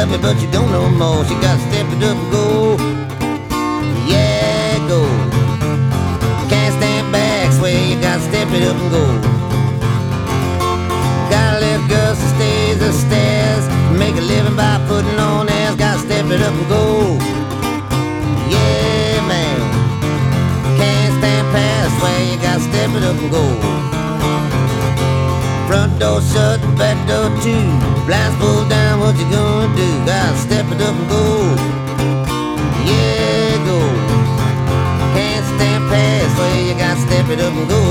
love you, but you don't know more. She got to step it up and go. Yeah, go. Can't stand back, sway, you got to step it up and go. Got a little girl, she stays upstairs, make a living by putting on airs. Got to step it up and go. Yeah, man. Can't stand past, sway, you got to step it up and go. Front door shut, back door too. Blinds pulled down, what you gonna do? Gotta step it up and go. Yeah, go. Can't stand past, well, you gotta step it up and go.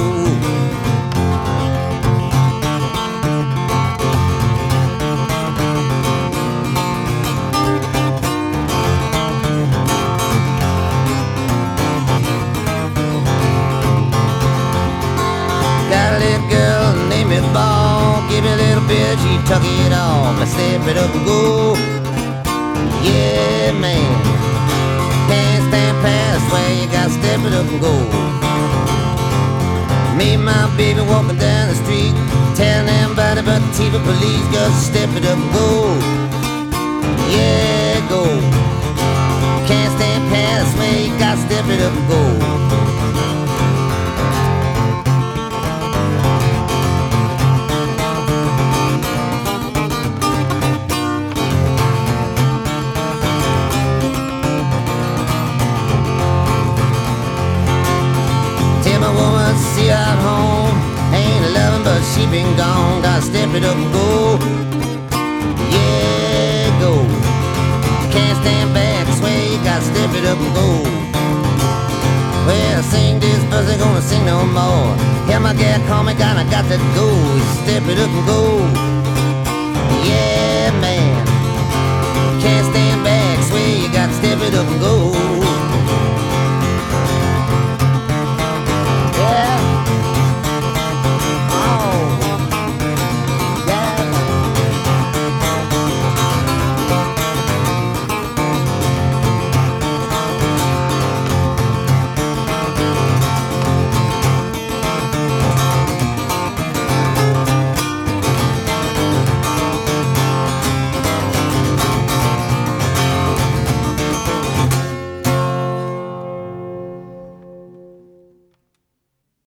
Got a little girl named me Ball. Give me a little bit, she tuck it off. Let's step it up and go. Yeah, man. Can't stand past, well, you gotta step it up and go. Me and my baby walking down the street, telling everybody about the TV police. Gotta step it up and go. Yeah, go. Can't stand past, well, you gotta step it up and go. My woman, see her at home, ain't loving but she been gone. Gotta step it up and go. Yeah, go. Can't stand back, swear you gotta step it up and go. Well, sing this, but ain't gonna sing no more. Hear my gal call me, gotta got to go. Step it up and go.